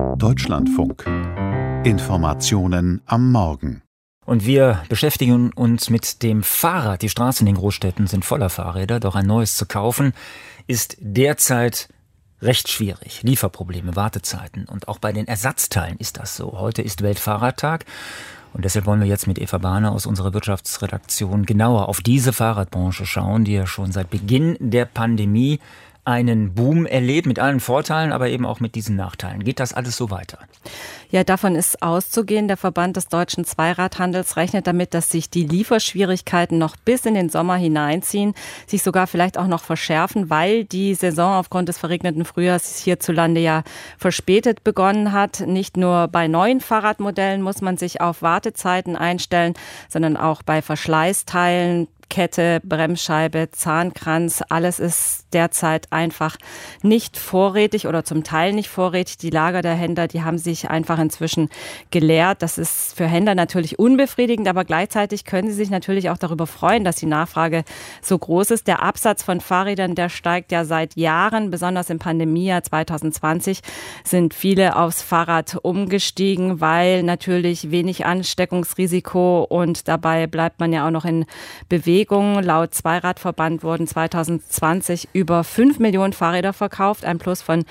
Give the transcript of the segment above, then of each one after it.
Deutschlandfunk. Informationen am Morgen. Und wir beschäftigen uns mit dem Fahrrad. Die Straßen in den Großstädten sind voller Fahrräder, doch ein neues zu kaufen ist derzeit recht schwierig. Lieferprobleme, Wartezeiten und auch bei den Ersatzteilen ist das so. Heute ist Weltfahrradtag und deshalb wollen wir jetzt mit Eva Bahner aus unserer Wirtschaftsredaktion genauer auf diese Fahrradbranche schauen, die ja schon seit Beginn der Pandemie einen Boom erlebt, mit allen Vorteilen, aber eben auch mit diesen Nachteilen. Geht das alles so weiter? Ja, davon ist auszugehen. Der Verband des deutschen Zweiradhandels rechnet damit, dass sich die Lieferschwierigkeiten noch bis in den Sommer hineinziehen, sich sogar vielleicht auch noch verschärfen, weil die Saison aufgrund des verregneten Frühjahrs hierzulande ja verspätet begonnen hat. Nicht nur bei neuen Fahrradmodellen muss man sich auf Wartezeiten einstellen, sondern auch bei Verschleißteilen, Kette, Bremsscheibe, Zahnkranz, alles ist derzeit einfach nicht vorrätig oder zum Teil nicht vorrätig. Die Lager der Händler, die haben sich einfach inzwischen geleert. Das ist für Händler natürlich unbefriedigend, aber gleichzeitig können sie sich natürlich auch darüber freuen, dass die Nachfrage so groß ist. Der Absatz von Fahrrädern, der steigt ja seit Jahren, besonders im Pandemiejahr 2020 sind viele aufs Fahrrad umgestiegen, weil natürlich wenig Ansteckungsrisiko und dabei bleibt man ja auch noch in Bewegung. Laut Zweiradverband wurden 2020 über 5 Millionen Fahrräder verkauft, ein Plus von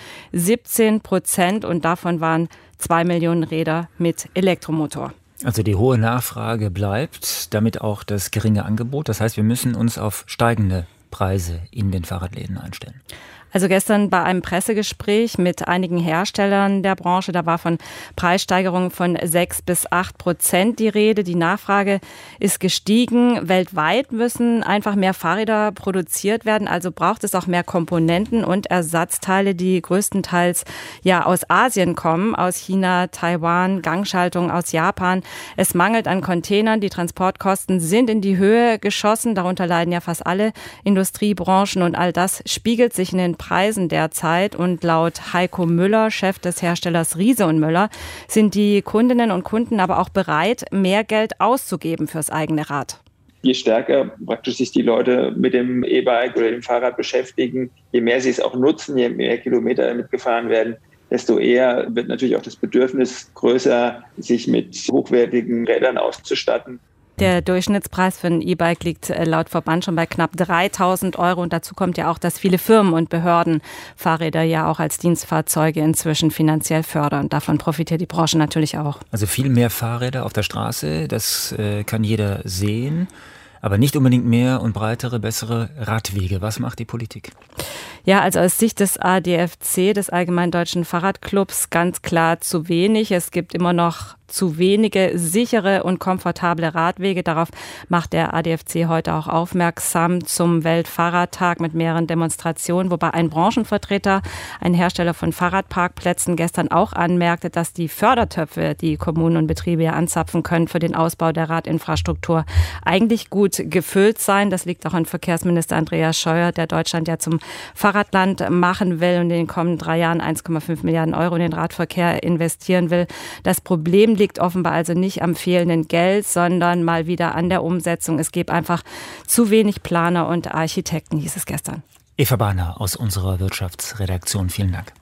17% und davon waren 2 Millionen Räder mit Elektromotor. Also die hohe Nachfrage bleibt, damit auch das geringe Angebot. Das heißt, wir müssen uns auf steigende Preise in den Fahrradläden einstellen. Also gestern bei einem Pressegespräch mit einigen Herstellern der Branche, da war von Preissteigerungen von 6-8% die Rede. Die Nachfrage ist gestiegen. Weltweit müssen einfach mehr Fahrräder produziert werden. Also braucht es auch mehr Komponenten und Ersatzteile, die größtenteils ja aus Asien kommen, aus China, Taiwan, Gangschaltung aus Japan. Es mangelt an Containern. Die Transportkosten sind in die Höhe geschossen. Darunter leiden ja fast alle Industriebranchen und all das spiegelt sich in den Preisen derzeit und laut Heiko Müller, Chef des Herstellers Riese und Müller, sind die Kundinnen und Kunden aber auch bereit, mehr Geld auszugeben fürs eigene Rad. Je stärker praktisch sich die Leute mit dem E-Bike oder dem Fahrrad beschäftigen, je mehr sie es auch nutzen, je mehr Kilometer damit gefahren werden, desto eher wird natürlich auch das Bedürfnis größer, sich mit hochwertigen Rädern auszustatten. Der Durchschnittspreis für ein E-Bike liegt laut Verband schon bei knapp 3.000 € und dazu kommt ja auch, dass viele Firmen und Behörden Fahrräder ja auch als Dienstfahrzeuge inzwischen finanziell fördern. Davon profitiert die Branche natürlich auch. Also viel mehr Fahrräder auf der Straße, das kann jeder sehen, aber nicht unbedingt mehr und breitere, bessere Radwege. Was macht die Politik? Ja, also aus Sicht des ADFC, des Allgemeinen Deutschen Fahrradclubs, ganz klar zu wenig. Es gibt immer noch zu wenige sichere und komfortable Radwege. Darauf macht der ADFC heute auch aufmerksam zum Weltfahrradtag mit mehreren Demonstrationen, wobei ein Branchenvertreter, ein Hersteller von Fahrradparkplätzen, gestern auch anmerkte, dass die Fördertöpfe, die Kommunen und Betriebe ja anzapfen können für den Ausbau der Radinfrastruktur, eigentlich gut gefüllt seien. Das liegt auch an Verkehrsminister Andreas Scheuer, der Deutschland ja zum Fahrradland machen will und in den kommenden 3 Jahren 1,5 Milliarden € in den Radverkehr investieren will. Das Problem liegt offenbar also nicht am fehlenden Geld, sondern mal wieder an der Umsetzung. Es gibt einfach zu wenig Planer und Architekten, hieß es gestern. Eva Bahner aus unserer Wirtschaftsredaktion. Vielen Dank.